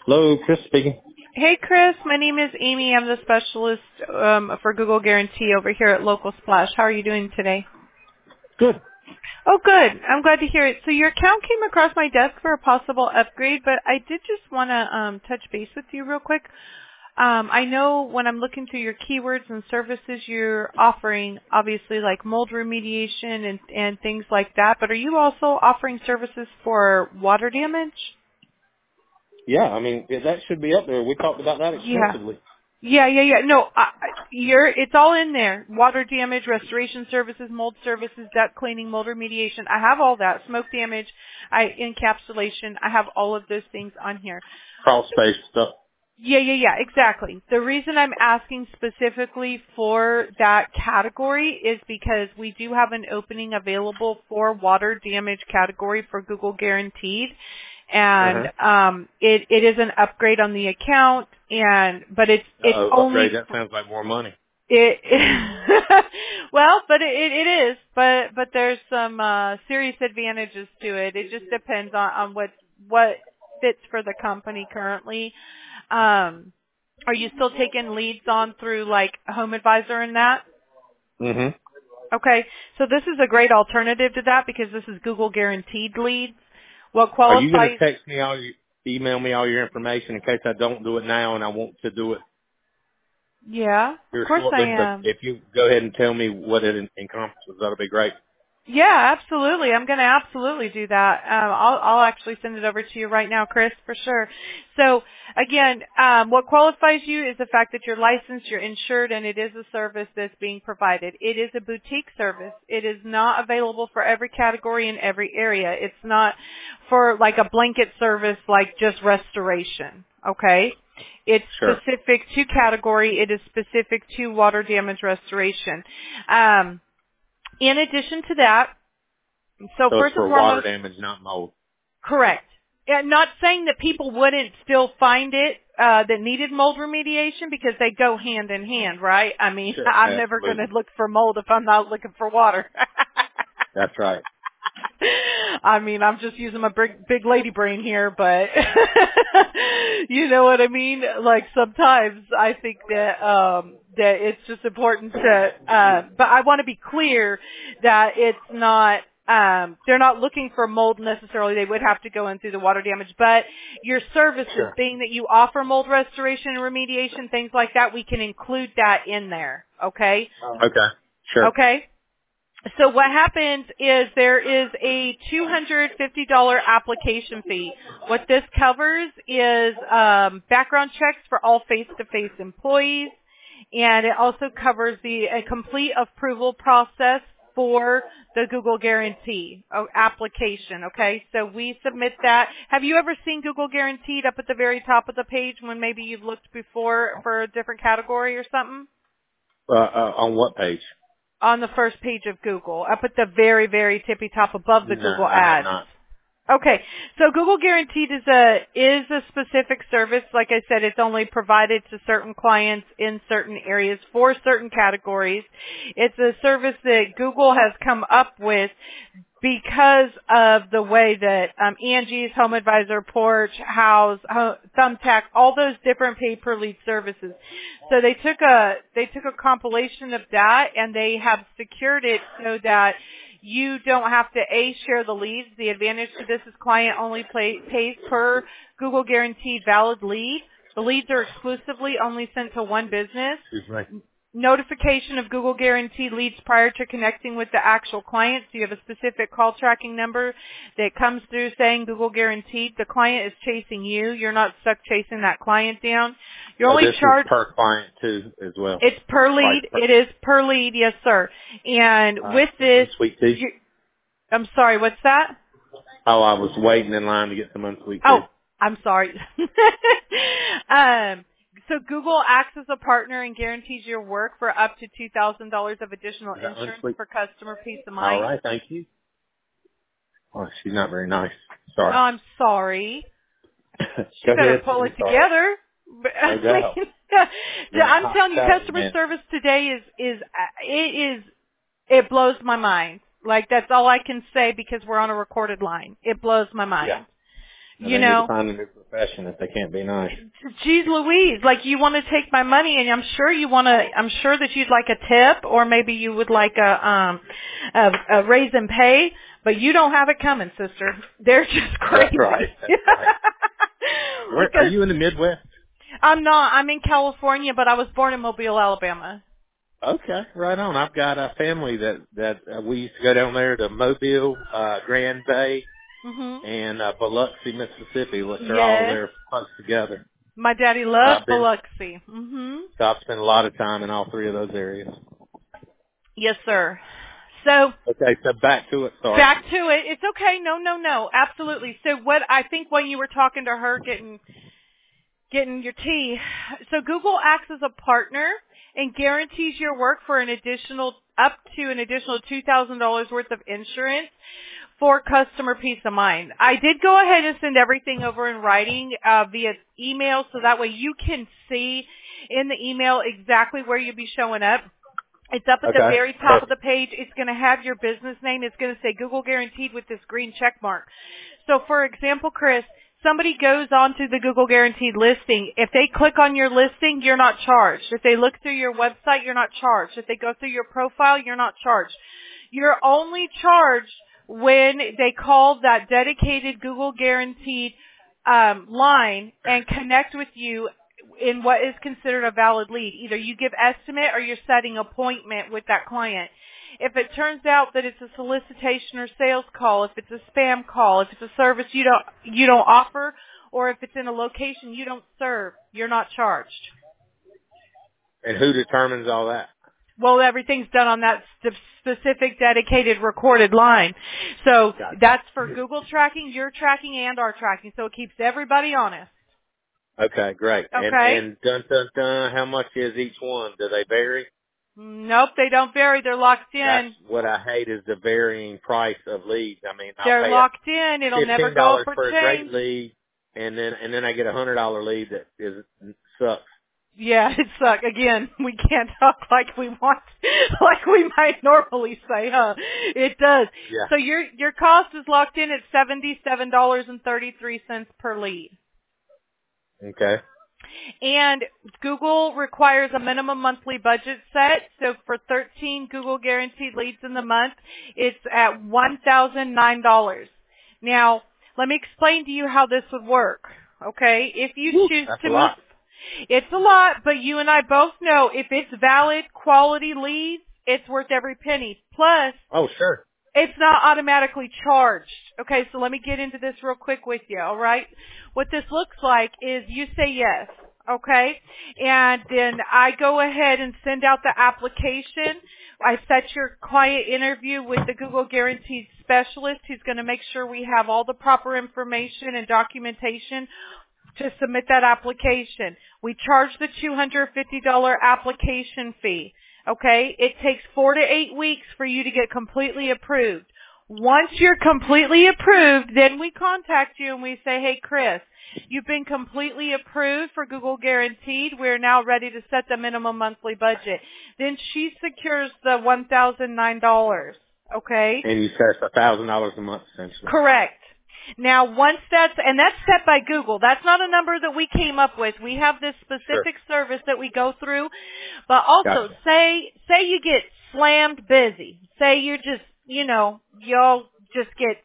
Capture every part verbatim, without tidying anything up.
Hello, Chris speaking. Hey, Chris. My name is Amy. I'm the specialist um, for Google Guarantee over here at Local Splash. How are you doing today? Good. Oh, good. I'm glad to hear it. So your account came across my desk for a possible upgrade, but I did just want to um, touch base with you real quick. Um, I know when I'm looking through your keywords and services you're offering, obviously like mold remediation and, and things like that, but are you also offering services for water damage? Yeah, I mean, yeah, that should be up there. We talked about that Yeah. extensively. Yeah, yeah, yeah. No, I, I- you're, it's all in there. Water damage, restoration services, mold services, duct cleaning, mold remediation. I have all that. Smoke damage, I, encapsulation. I have all of those things on here. Crawl space stuff. Yeah, yeah, yeah, exactly. The reason I'm asking specifically for that category is because we do have an opening available for water damage category for Google Guaranteed. And Uh-huh. um it it is an upgrade on the account and but it's it's Uh-oh, only upgrade. That sounds like more money. it, well, but it, it is, but but there's some uh serious advantages to it. It just depends on on what what fits for the company currently. Um, are you still taking leads on through like Home Advisor and that? Mm-hmm. Okay, so this is a great alternative to that because this is Google guaranteed leads. What Are you going to qualifies? text me all your, email me all your information in case I don't do it now and I want to do it Yeah, of here course I shortly? But am. if you go ahead and tell me what it en- encompasses, that'll be great. Yeah, absolutely. I'm going to absolutely do that. Um, I'll, I'll actually send it over to you right now, Chris, for sure. So, again, um, what qualifies you is the fact that you're licensed, you're insured, and it is a service that's being provided. It is a boutique service. It is not available for every category in every area. It's not for like a blanket service like just restoration, okay? It's Sure. specific to category. It is specific to water damage restoration. Um, in addition to that, so So it's first and for water foremost, damage, not mold. correct. Yeah, not saying that people wouldn't still find it uh, that needed mold remediation because they go hand in hand, right? I mean, Sure. I'm never going to Absolutely. look for mold if I'm not looking for water. That's right. I mean, I'm just using my big, big lady brain here, but you know what I mean? Like sometimes I think that, um, that it's just important to, uh, but I want to be clear that it's not, um, they're not looking for mold necessarily. They would have to go in through the water damage, but your services, Sure. being that you offer mold restoration and remediation, things like that, we can include that in there. Okay? Okay. Sure. Okay? So what happens is there is a two hundred fifty dollars application fee. What this covers is um, background checks for all face-to-face employees, and it also covers the a complete approval process for the Google Guarantee uh, application. Okay, so we submit that. Have you ever seen Google Guaranteed up at the very top of the page when maybe you've looked before for a different category or something? Uh, uh, on what page? On the first page of Google, up at the very, very tippy top above the No, Google I have ads. not. Okay, so Google Guaranteed is a is a specific service. Like I said, it's only provided to certain clients in certain areas for certain categories. It's a service that Google has come up with because of the way that um, Angie's, Home Advisor, Porch, House, Ho- Thumbtack, all those different pay-per-lead services. So they took a they took a compilation of that and they have secured it so that you don't have to A, share the leads. The advantage to this is client only pay, pays per Google Guaranteed valid lead. The leads are exclusively only sent to one business. Excuse me. Notification of Google Guaranteed leads prior to connecting with the actual client. So you have a specific call tracking number that comes through saying Google Guaranteed. The client is chasing you. You're not stuck chasing that client down. You're So only this is charged. per client too, as well. It's per Price lead. per. It is per lead, yes, sir. And All right. with this, Unsweet tea. you, I'm sorry, what's that? Oh, I was waiting in line to get some unsweet tea. Oh, I'm sorry. um, so Google acts as a partner and guarantees your work for up to two thousand dollars of additional Is that insurance unsweet? for customer peace of All mind. right, thank you. Oh, she's not very nice. Oh, Sorry. I'm sorry. She Go better ahead. pull I'm it sorry. together. But, I No doubt. mean, You're a I'm hot telling you, Saturday customer man. service today is is uh, it is it blows my mind. Like that's all I can say because we're on a recorded line. It blows my Yeah. mind. And You they need to know, find a new profession if they can't be nice. geez Louise, like you want to take my money and I'm sure you want to, I'm sure that you'd like a tip or maybe you would like a, um, a, a raise in pay, but you don't have it coming, sister. They're just crazy. That's right. That's right. Where, are Because you in the Midwest? I'm not, I'm in California, but I was born in Mobile, Alabama. Okay, right on. I've got a family that, that uh, we used to go down there to Mobile, uh, Grand Bay, Mhm. and uh, Biloxi, Mississippi, which are all Yes. there close together. My daddy So loved I've been, Biloxi. Mhm. so I've spent a lot of time in all three of those areas. Yes, sir. So Okay, so back to it. Sorry. back to it. It's okay. No, no, no. Absolutely. So what I think when you were talking to her, getting getting your tea. So Google acts as a partner and guarantees your work for an additional up to an additional two thousand dollars worth of insurance for customer peace of mind. I did go ahead and send everything over in writing uh, via email so that way you can see in the email exactly where you'll be showing up. It's up at the Okay. very top of the page. It's going to have your business name. It's going to say Google Guaranteed with this green check mark. So for example, Chris, somebody goes onto the Google Guaranteed listing. If they click on your listing, you're not charged. If they look through your website, you're not charged. If they go through your profile, you're not charged. You're only charged when they call that dedicated Google Guaranteed um, line and connect with you in what is considered a valid lead. Either you give estimate or you're setting appointment with that client. If it turns out that it's a solicitation or sales call, if it's a spam call, if it's a service you don't you don't offer, or if it's in a location you don't serve, you're not charged. And who determines all that? Well, everything's done on that st- specific dedicated recorded line. So Gotcha. that's for Google tracking, your tracking, and our tracking. So it keeps everybody honest. Okay, great. And Okay? and dun dun dun, how much is each one? Do they vary? Nope, they don't vary. They're locked That's in. what I hate is the varying price of leads. I mean, I'll They're pay a locked in. It'll never fifteen go up dollars or for a change. great lead, and then and then I get a hundred dollar lead that is sucks. Yeah, it sucks. Again, we can't talk like we want, like we might normally say, huh? It does. Yeah. So your your cost is locked in at seventy-seven dollars and thirty-three cents per lead. Okay. And Google requires a minimum monthly budget set. So for thirteen Google Guaranteed leads in the month, it's at one thousand nine dollars. Now, let me explain to you how this would work. Okay? If you Woo, choose that's to a move, lot. it's a lot, but you and I both know if it's valid quality leads, it's worth every penny. Plus, Oh, sure. it's not automatically charged. Okay, so let me get into this real quick with you, all right? What this looks like is you say yes, okay? And then I go ahead and send out the application. I set your client interview with the Google Guaranteed specialist who's going to make sure we have all the proper information and documentation to submit that application. We charge the two hundred fifty dollars application fee. Okay? It takes four to eight weeks for you to get completely approved. Once you're completely approved, then we contact you and we say, hey, Chris, you've been completely approved for Google Guaranteed. We're now ready to set the minimum monthly budget. Then she secures the one thousand nine dollars. Okay? And you said it's a thousand dollars a month essentially. Correct. Now, once that's, and that's set by Google. That's not a number that we came up with. We have this Sure. specific service that we go through. But also, Gotcha. say, say you get slammed busy. Say you're just, you know, you'll just get,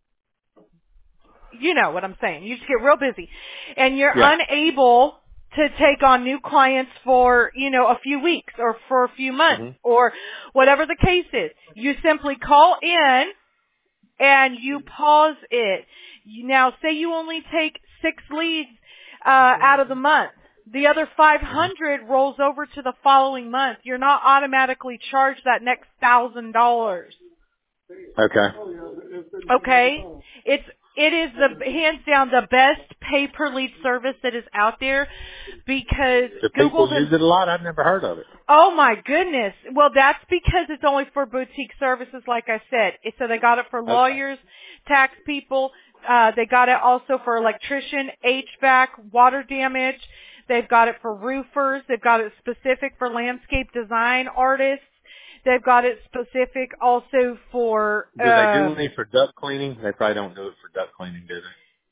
you know what I'm saying. You just get real busy. And you're Yeah. unable to take on new clients for, you know, a few weeks or for a few months Mhm. or whatever the case is. You simply call in and you pause it. You- Now, say you only take six leads uh, out of the month. The other five hundred rolls over to the following month. You're not automatically charged that next one thousand dollars. Okay. Okay? It's it is the hands down the best pay per lead service that is out there because Do Google people use it a lot? I've never heard of it. Oh my goodness. Well, that's because it's only for boutique services, like I said. It- So they got it for Okay. lawyers, tax people. Uh, they got it also for electrician, H V A C, water damage. They've got it for roofers. They've got it specific for landscape design artists. They've got it specific also for, Do they do uh, any for duct cleaning? They probably don't do it for duct cleaning, do they?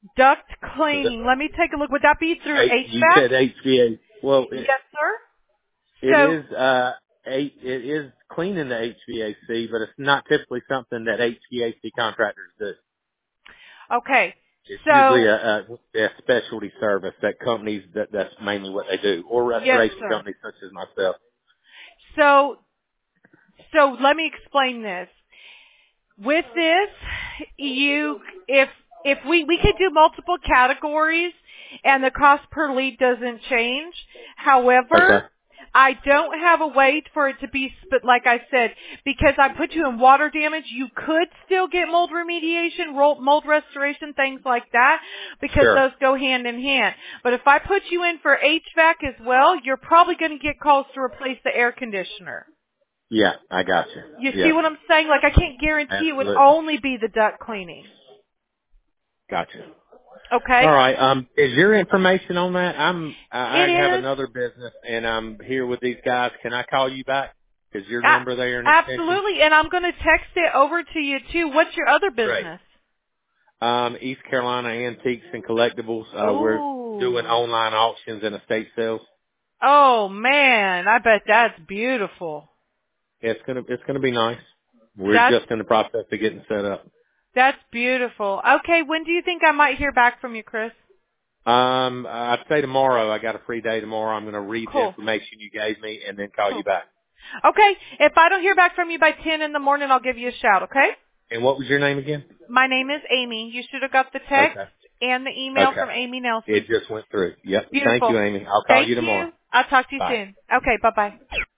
Duct Is it, cleaning. Let me take a look. Would that be through H- you H V A C? said H V A. Well, it, Yes, sir. it So, is uh, eight, it is cleaning the H V A C, but it's not typically something that H V A C contractors do. okay. It's usually So, a, a, a specialty service that companies that that's mainly what they do, or yes, restoration sir. companies such as myself. So, so let me explain this. With this, you, if, if we, we could do multiple categories and the cost per lead doesn't change. However, Okay. I don't have a way for it to be, but like I said, because I put you in water damage, you could still get mold remediation, ro- mold restoration, things like that, because Sure. those go hand in hand. But if I put you in for H V A C as well, you're probably going to get calls to replace the air conditioner. Yeah, I got you. You see Yes, what I'm saying? Like I can't guarantee it would absolutely. only be the duct cleaning. Gotcha. Okay? All right. Um, is your information on that? I'm. I It I have is. another business, and I'm here with these guys. Can I call you back? Is your A- number there an extension? absolutely. And I'm going to text it over to you too. What's your other Great. business? Um, East Carolina Antiques and Collectibles. Uh, we're doing Oh. online auctions and estate sales. Oh man, I bet that's beautiful. It's gonna it's gonna be nice. We're That's just in the process of getting set up. that's beautiful. Okay, when do you think I might hear back from you, Chris? Um, I'd say tomorrow. I got a free day tomorrow. I'm gonna read the Cool. information you gave me and then call you Cool. back. Okay, if I don't hear back from you by ten in the morning, I'll give you a shout, okay? And what was your name again? My name is Amy. You should have got the text Okay. and the email Okay. from Amy It Nelson. just went through. Yep. Thank you, Beautiful. Amy. I'll call Thank you tomorrow. you. I'll talk to you Bye. soon. Okay, bye-bye.